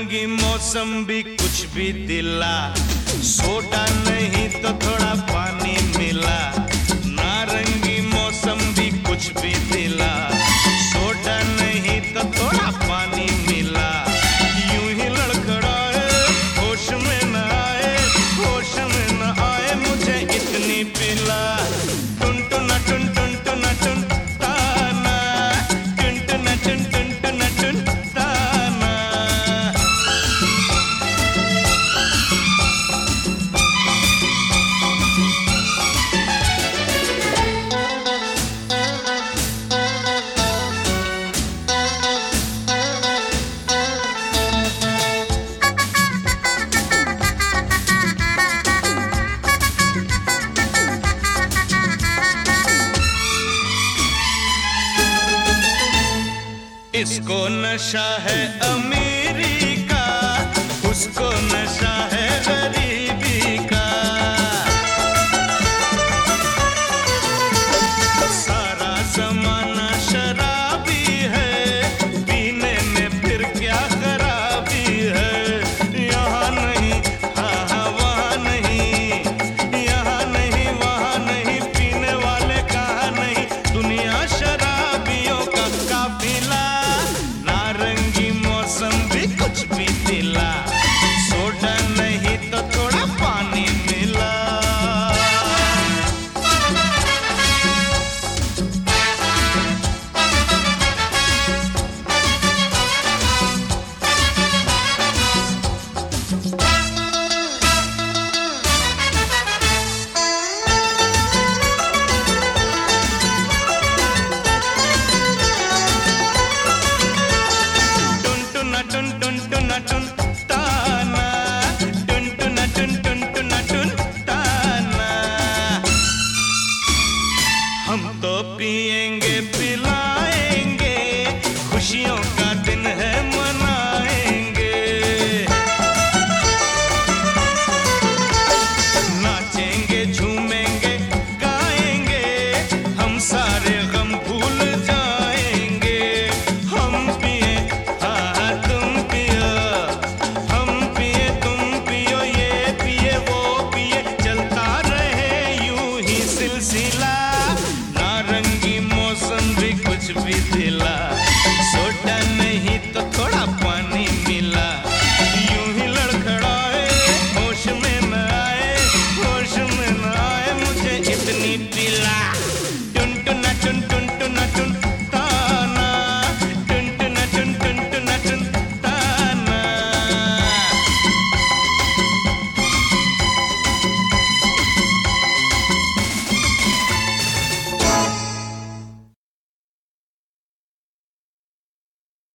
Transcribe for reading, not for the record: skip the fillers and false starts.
नारंगी मौसम्बी कुछ भी दिला, सोडा नहीं तो थोड़ा पानी मिला। नारंगी मौसम्बी कुछ भी दिला, सोडा नहीं तो थोड़ा पानी मिला। यूं ही लड़खड़ाए, होश में न आए, होश में न आए, मुझे इतनी पिला। टुन टुना टुन टुन टुना टुन ताना, टुन टुना टुन टुन टुना टुन ताना। इसको नशा है